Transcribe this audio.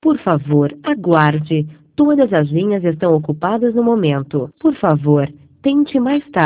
Por favor, aguarde. Todas as linhas estão ocupadas no momento. Por favor, tente mais tarde.